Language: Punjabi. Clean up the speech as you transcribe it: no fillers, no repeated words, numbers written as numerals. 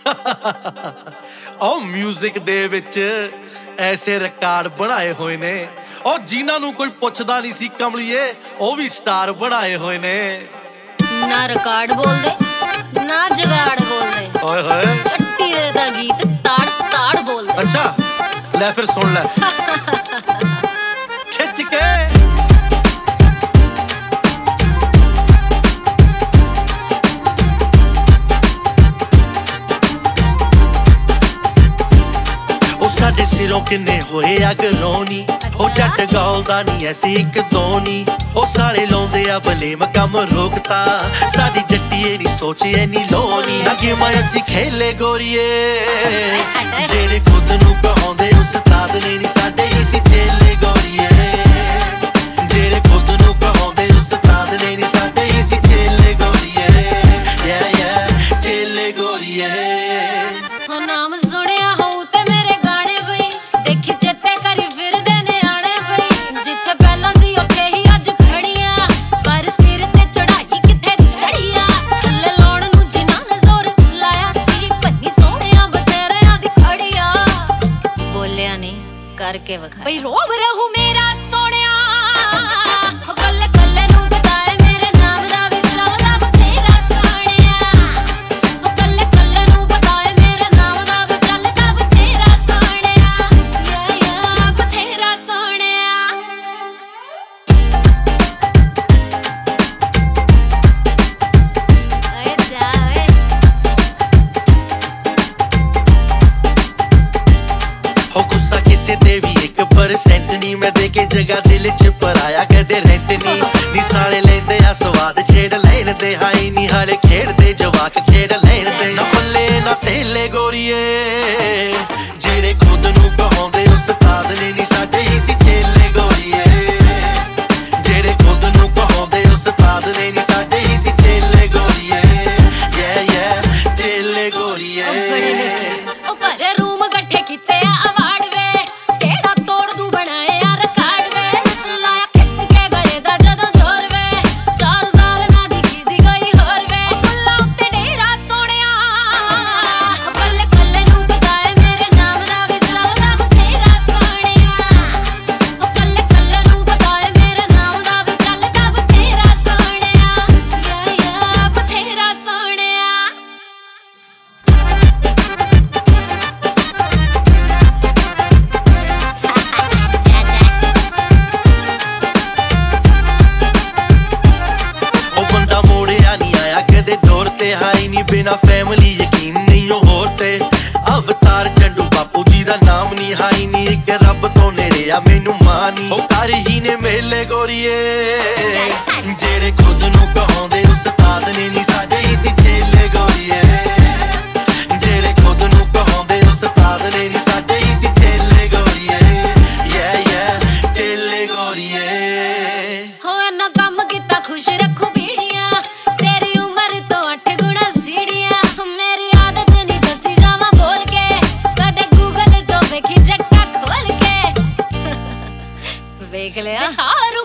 ਉਹ ਮਿਊਜ਼ਿਕ ਦੇ ਵਿੱਚ ਐਸੇ ਰਿਕਾਰਡ ਬਣਾਏ ਹੋਏ ਨੇ ਉਹ ਜਿਨ੍ਹਾਂ ਨੂੰ ਕੋਈ ਪੁੱਛਦਾ ਨਹੀਂ ਸੀ ਕਮਲੀਏ, ਉਹ ਵੀ ਸਟਾਰ ਬਣਾਏ ਹੋਏ ਨੇ। ਨਾ ਰਿਕਾਰਡ ਬੋਲਦੇ ਨਾ ਜਗਾੜ ਬੋਲਦੇ, ਓਏ ਹੋਏ ਚੱਟੀ ਦੇ ਦਾ ਗੀਤ ਤਾੜ ਤਾੜ ਬੋਲਦੇ। ਅੱਛਾ ਲੈ ਫਿਰ ਸੁਣ ਲੈ ਖਿੱਚ ਕੇ। ਸਾਡੇ ਸਿਰੋਂ ਕਿੰਨੇ ਹੋਏ ਅਗਰੋਨੀ, ਉਹ ਜੱਟ ਗਾਉਂਦਾ ਨਹੀਂ ਐਸੀ ਇੱਕ ਦੋ ਨੀ। ਉਹ ਸਾਰੇ ਲਾਉਂਦੇ ਆ ਬਲੇਮ ਕੰਮ ਰੋਕਤਾ, ਸਾਡੀ ਜੱਟੀਏ ਨੀ ਸੋਚੇ ਐਨੀ ਲੋਨੀ। ਅੱਗੇ ਮੈਂ ਅਸੀਂ ਖੇਲੇ ਗੋਰੀਏ ਜਿਹੜੇ ਖੁਦ ਨੂੰ ਕਹਾਉਂਦੇ ਉਸਤਾਦ ਨੇ ਨੀ, ਸਾਡੇ ਹੀ ਸੀ ਚੇਲੇ ਗੋਰੀਏ ਜਿਹੜੇ ਖੁਦ ਨੂੰ ਕਹਾਉਂਦੇ ਉਸਤਾਦ ਨੇ ਨੀ, ਸਾਡੇ ਹੀ ਸੀ ਚੇਲੇ ਗੋਰੀਏ। ਯਾ ਯਾ ਚੇਲੇ ਗੋਰੀਏ। ਹੋ ਨਾਮ ਸੁਣਿਆ ਹੋਊ ਤੇ ਮੇਰੇ ਗਾਣੇ ਬਈ, ਦੇਖੀ ਚੇਤੇ ਕਰੀ ਫਿਰਦੇ ਨੇ ਆਣੇ ਬਈ। ਜਿੱਥੇ ਪਹਿਲਾਂ ਸੀ ਉੱਥੇ ਹੀ ਅੱਜ ਖੜੀਆਂ, ਪਰ ਸਿਰ ਤੇ ਚੜਾਈ ਕਿੱਥੇ ਦੀ ਚੜੀਆਂ। ਥੱਲੇ ਲਾਉਣ ਨੂੰ ਜਿਨ੍ਹਾਂ ਨੇ ਜ਼ੋਰ ਲਾਇਆ ਸੀ, ਪੰਨੀ ਸੋਹਣਿਆਂ ਬਤੇਰਿਆਂ ਦੀ ਖੜੀਆਂ। ਬੋਲਿਆ ਨਹੀਂ ਕਰਕੇ ਵਿਖਾ ਬਈ ਰੋਬ ਰਹੂ ਮੇਰਾ ਸੋਹਣਿਆ। ਕੱਲੇ ਕੱਲੇ ਨੂੰ ਬਤਾਏ ਮੇਰੇ ਨਾਮ ਦਾ ਵੀ ਚੱਲਦਾ ਬਥੇਰਾ ਸੋਹਣਿਆ। ਕੱਲੇ ਕੱਲੇ ਨੂੰ ਬਤਾਏ ਮੇਰੇ ਨਾਮ ਦਾ ਵੀ ਚੱਲਦਾ ਬਥੇਰਾ ਸੋਹਣਿਆ। ਯਾ ਬਥੇਰਾ ਸੋਹਣਿਆ। ਓਏ ਜਾ ਓਏ। ਹੋ ਗੁੱਸਾ ਕਿਸੇ ਤੇ ਵੀ 1% ਨੀ, ਮੈਂ ਦੇ ਕੇ ਜਗ੍ਹਾ ਦਿਲ ਚ ਪਰਾਇਆ ਕਦੇ ਰੈਂਟ ਨੀ। ਨੀ ਸਾਲੇ ਲੈਂਦੇ ਆ ਸਵਾਦ ਛੇੜ ਲੈਣ ਦੇ, ਹਾਈ ਨੀ ਹਾਲੇ ਖੇਡਦੇ ਜਵਾਕ ਖੇਡ ਲੈਣ ਦੇ। ਨਾ ਪੱਲੇ ਨਾ ਤੇਲੇ ਗੋਰੀਏ ਜਿਹੜੇ ਖੁਦ ਨੂੰ ਕਹਾਉਂਦੇ ਉਸਤਾਦ ਨੇ ਨੀ, ਸਾਡੇ ਹੀ ਸੀ ਚੇਲੇ ਗੋਰੀਏ ਜਿਹੜੇ ਖੁਦ ਨੂੰ ਕਹਾਉਂਦੇ ਉਸਤਾਦ ਨੇ ਨੀ, ਸਾਡੇ ਹੀ ਸੀ ਚੇਲੇ ਗੋਰੀਏ। ਯਾ ਯਾ ਚੇਲੇ ਗੋਰੀਏ। ਉਹ ਭਰੇ ਰੂਮ ਇਕੱਠੇ ਕੀਤੇ ਆ ਅਵਾਰਡ ਵੇ, ਕਿਹੜਾ ਤੋੜ ਦੂ ਬਣਾਏ ਆ ਰਿਕਾਰਡ ਵੇ। ਲਾਇਆ ਖਿੱਚ ਕੇ ਗਲੇ ਦਾ ਜਦੋਂ ਜ਼ੋਰ ਵੇ, 4 ਸਾਲ ਨਾ ਦਿਖੀ ਸੀ ਕੋਈ ਹੋਰ ਵੇ। ਫੁੱਲਾਂ ਉੱਤੇ ਡੇਰਾ ਸੋਹਣਿਆ, ਕੱਲੇ ਕੱਲੇ ਨੂੰ ਬਤਾਏ ਮੇਰੇ ਨਾਮ ਦਾ ਵੀ ਚੱਲਦਾ ਬਥੇਰਾ ਸੋਹਣਿਆ। ਕੱਲੇ ਕੱਲੇ ਨੂੰ ਬਤਾਏ ਮੇਰੇ ਨਾਮ ਦਾ ਵੀ ਚੱਲਦਾ ਬਥੇਰਾ ਸੋਹਣਿਆ। ਯਾ ਬਥੇਰਾ ਸੋਹਣਿਆ। ਉਹ ਬੰਦਾ ਮੋੜਿਆ ਨਹੀਂ ਆਇਆ ਕਦੇ ਡੋਰ ਤੇ, ਹਾਈ ਨਹੀਂ ਬਿਨਾ ਫੈਮਿਲੀ ਯਕੀਨ ਨਹੀਂ ਉਹ ਹੋਰ ਤੇ। ਅਵਤਾਰ ਚੰਡੂ ਬਾਪੂ ਜੀ ਦਾ ਨਾਮ ਨਹੀਂ, ਹਾਈ ਨਹੀਂ ਇੱਕ ਰੱਬ ਤੋਂ ਨੇੜੇ ਆ ਮੈਨੂੰ ਮਾਂ ਨੀ। ਉਹ ਕਰ ਹੀ ਨੇ ਮੇਲੇ ਗੋਰੀਏ ਜਿਹੜੇ ਖੁਦ ਨੂੰ ਕਹਾਉਂਦੇ ਉਸਤਾਦ ਨੇ ਨੀ, ਸਾਡੇ ਹੀ ਸੀ ਚੇਲੇ ਗੋਰੀਏ ਜਿਹੜੇ ਖੁਦ ਨੂੰ ਕਹਾਉਂਦੇ ਉਸਤਾਦ ਨੇ ਨੀ, ਸਾਡੇ ਹੀ ਸੀ ਚੇਲੇ ਗੋਰੀਏ। ਯਾ ਯਾ ਚੇਲੇ ਗੋਰੀਏ। ਹੋ ਇੰਨਾ ਕੰਮ ਕੀਤਾ ਖੁਸ਼ ਰੱਖੂ ਬੀੜੀਆਂ, ਤੇਰੀ ਉਮਰ ਤੋਂ 8 ਗੁਣਾ ਸੀੜੀਆਂ। ਮੇਰੀ ਆਦਤ ਨਹੀਂ ਦੱਸੀ ਜਾਵਾਂ ਬੋਲ ਕੇ, ਕਦੇ ਗੂਗਲ ਤੋਂ ਵੇਖੀ ਜੱਟਾ ਖੋਲ ਕੇ। ਵੇਖ ਲਿਆ